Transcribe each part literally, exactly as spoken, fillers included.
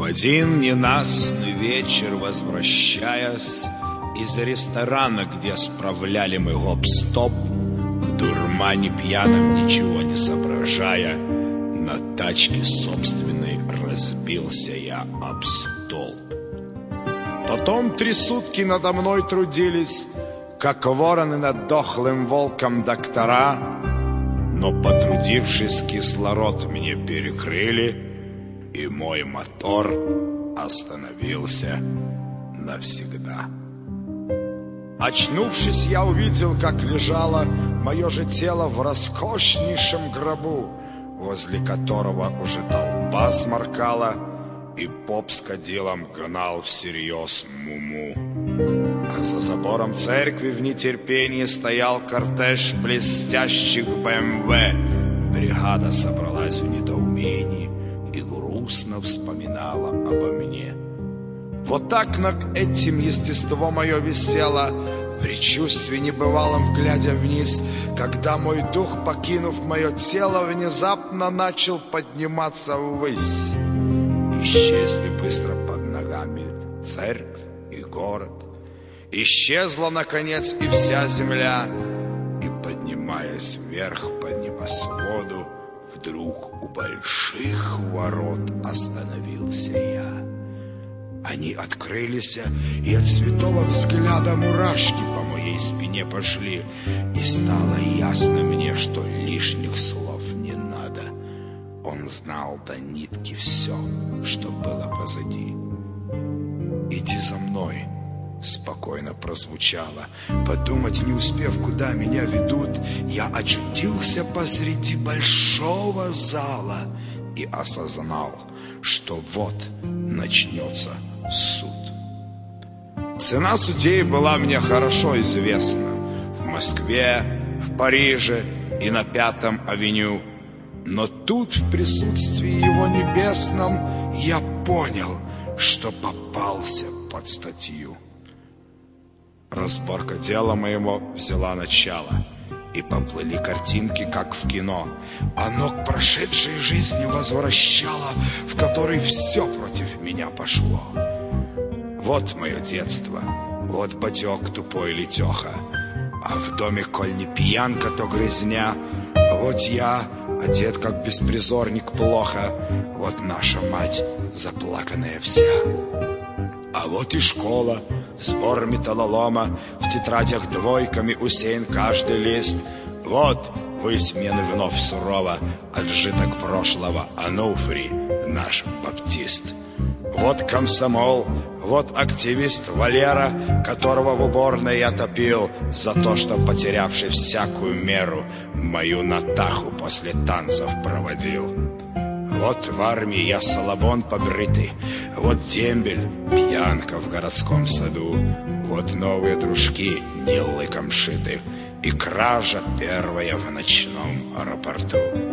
один ненастный вечер, возвращаясь из ресторана, где справляли мы гоп-стоп, в дурмане пьяном, ничего не соображая, на тачке собственной разбился я об стол. Потом три сутки надо мной трудились, как вороны над дохлым волком доктора, но, потрудившись, кислород мне перекрыли, и мой мотор остановился навсегда. Очнувшись, я увидел, как лежало мое же тело в роскошнейшем гробу, возле которого уже толпа сморкала, и поп с кадилом гнал всерьез муму. А за забором церкви в нетерпении стоял кортеж блестящих бэ эм вэ. Бригада собралась в недоумении и грустно вспоминала обо мне. Вот так над этим естество мое висело, в предчувствии небывалом глядя вниз, когда мой дух, покинув мое тело, внезапно начал подниматься ввысь. Исчезли быстро под ногами церковь и город. Исчезла, наконец, и вся земля, и, поднимаясь вверх по небосводу, вдруг у больших ворот остановился я. Они открылись, и от святого взгляда мурашки по моей спине пошли, и стало ясно мне, что лишних слов не надо. Он знал до нитки все, что было позади. «Иди за мной», — спокойно прозвучало. Подумать не успев, куда меня ведут, я очутился посреди большого зала и осознал, что вот начнется суд. Цена судей была мне хорошо известна. В Москве, в Париже и на Пятом авеню. Но тут, в присутствии его небесном, я понял, что попался под статью. Разборка дела моего взяла начало, и поплыли картинки, как в кино. Оно к прошедшей жизни возвращало, в которой все против меня пошло. Вот мое детство, вот батек тупой летеха, а в доме, коль не пьянка, то грязня. Вот я, одет как беспризорник плохо, вот наша мать, заплаканная вся. А вот и школа, сбор металлолома, в тетрадях двойками усеян каждый лист. Вот высмеян вновь сурово отжиток прошлого Ануфрий, наш баптист. Вот комсомол, вот активист Валера, которого в уборной я топил за то, что, потерявший всякую меру, мою Натаху после танцев проводил. Вот в армии я Соломон побритый, вот дембель, пьянка в городском саду, вот новые дружки, не лыком шиты, и кража первая в ночном аэропорту.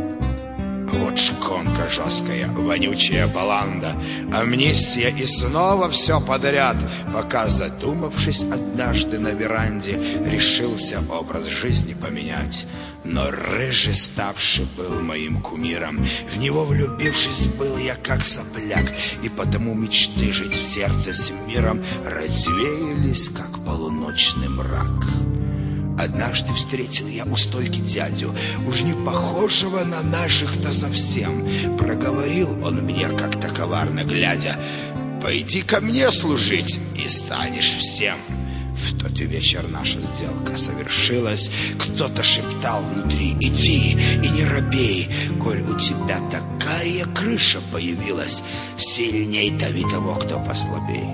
Вот шконка жесткая, вонючая баланда, амнистия и снова все подряд, пока, задумавшись однажды на веранде, решился образ жизни поменять. Но рыжий, ставший, был моим кумиром. В него влюбившись, был я как сопляк, и потому мечты жить в сердце с миром развеялись, как полуночный мрак. Однажды встретил я у стойки дядю, уж не похожего на наших-то совсем. Проговорил он мне, как-то коварно глядя: «Пойди ко мне служить, и станешь всем». В тот вечер наша сделка совершилась. Кто-то шептал внутри: «Иди и не робей, коль у тебя такая крыша появилась, сильней дави того, кто послабей».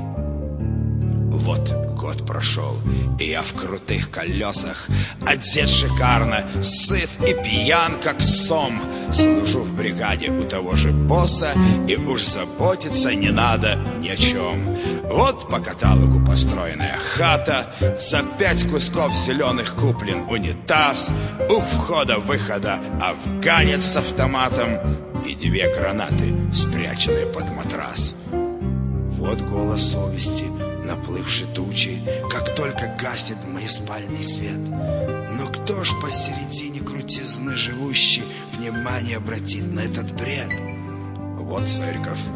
Вот год прошел, и я в крутых колесах, одет шикарно, сыт и пьян, как сом. Служу в бригаде у того же босса, и уж заботиться не надо ни о чем. Вот по каталогу построенная хата, за пять кусков зеленых куплен унитаз, у входа-выхода афганец с автоматом и две гранаты, спряченные под матрас. Вот голос совести, наплывший тучи, как только гаснет мой спальный свет. Но кто ж посередине крутизны живущий внимание обратит на этот бред? Вот церковь,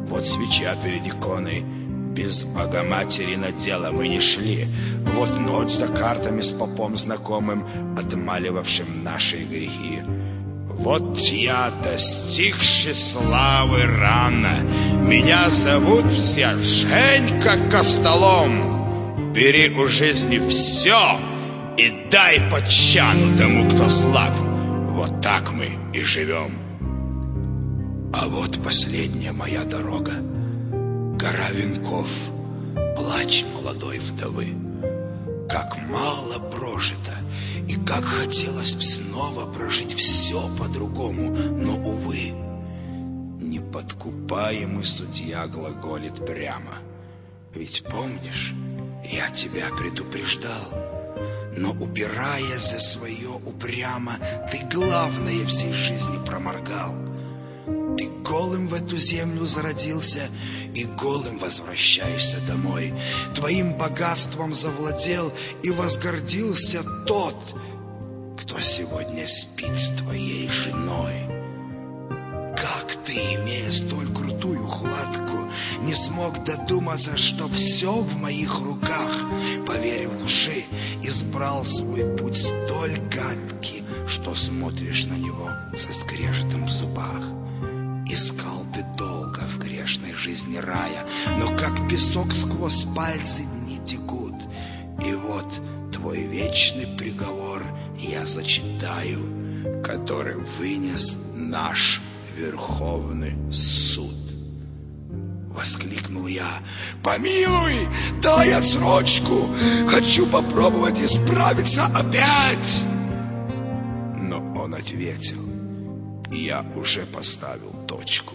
Вот свеча перед иконой, без Богоматери на дело мы не шли. Вот ночь за картами с попом знакомым, отмаливавшим наши грехи. Вот я, достигший славы рано, меня зовут все Женька Костолом. Бери у жизни все и дай по чану тому, кто слаб. Вот так мы и живем. А вот последняя моя дорога, гора венков, плач молодой вдовы. Как мало прожито, и как хотелось б снова прожить все по-другому, но, увы, неподкупаемый судья глаголит прямо. Ведь помнишь, я тебя предупреждал, но, упирая за свое упрямо, ты главное всей жизни проморгал. Ты голым в эту землю зародился и голым возвращаешься домой. Твоим богатством завладел и возгордился тот, кто сегодня спит с твоей женой. Как ты, имея столь крутую хватку, не смог додуматься, что все в моих руках, поверив лжи, избрал свой путь столь гадкий, что смотришь на него со скрежетом в зубах. Искал ты долго в грешной жизни рая, но как песок сквозь пальцы дни текут. И вот твой вечный приговор я зачитаю, который вынес наш Верховный суд. Воскликнул я: помилуй, дай отсрочку, хочу попробовать исправиться опять. Но он ответил: я уже поставил точку.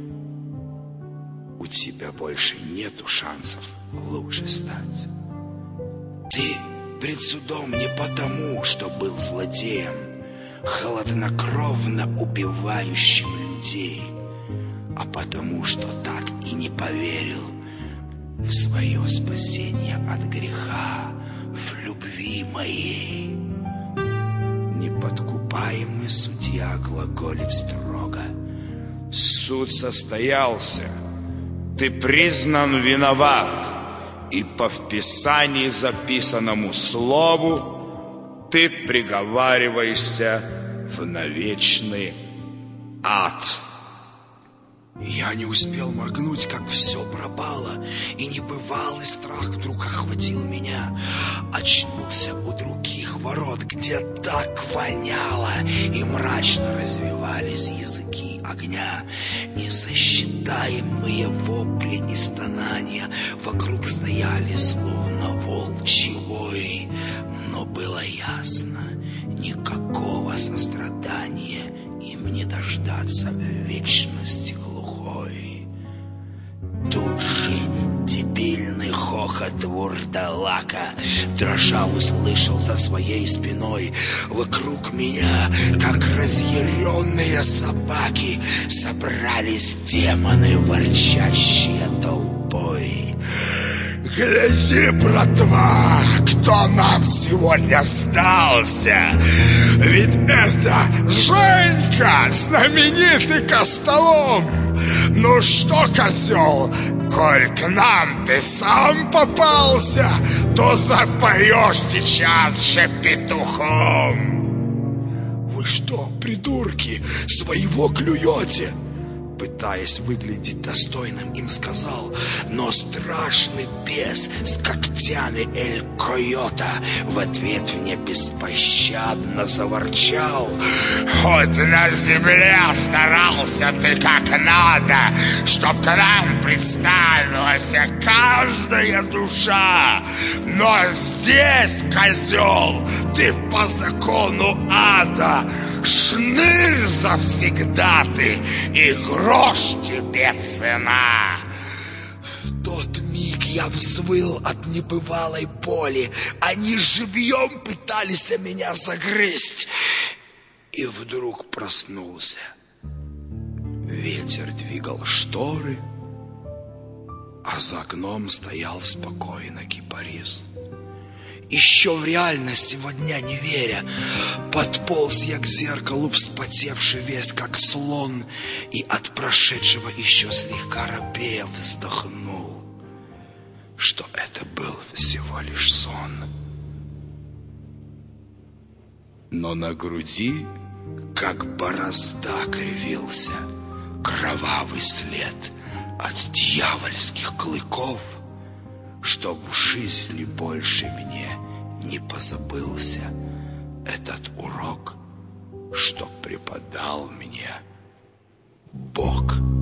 У тебя больше нету шансов лучше стать. Ты пред судом не потому, что был злодеем, холоднокровно убивающим людей, а потому, что так и не поверил в свое спасение от греха, в любви моей. Неподкупаемый судья глаголит строго: суд состоялся, ты признан виноват, и по вписании записанному слову ты приговариваешься в навечный ад. Я не успел моргнуть, как все пропало, и небывалый страх вдруг охватил меня. Очнулся у других ворот, где так воняло, и мрачно развивались языки огня. Несосчитаемые вопли и стонания вокруг стояли, словно волчий вой. Но было ясно, никакого сострадания им не дождаться в вечности глухой. Тут же дебильный хохот вурдалака дрожа услышал за своей спиной. Вокруг меня, как разъяренные собаки, собрались демоны, ворчащие толпой. Гляди, братва, кто нам сегодня сдался! Ведь это Женька, знаменитый Костолом! Ну что, козел, коль к нам ты сам попался, то запоешь сейчас же петухом. Вы что, придурки, своего клюете? Пытаясь выглядеть достойным, им сказал, но страшный бес с когтями Эль Койота в ответ мне беспощадно заворчал: хоть на земле старался ты как надо, чтоб к нам представилась каждая душа, но здесь, козел, ты по закону ада, шнырь завсегда ты, и грош тебе цена. В тот миг я взвыл от небывалой боли. Они живьем пытались меня загрызть. И вдруг проснулся. Ветер двигал шторы, а за окном стоял спокойно кипарис. Еще в реальность его дня не веря, подполз я к зеркалу, вспотевший весь, как слон, и от прошедшего еще слегка робея вздохнул, что это был всего лишь сон. Но на груди, как борозда, кривился кровавый след от дьявольских клыков, чтоб в жизни больше мне не позабылся этот урок, что преподал мне Бог.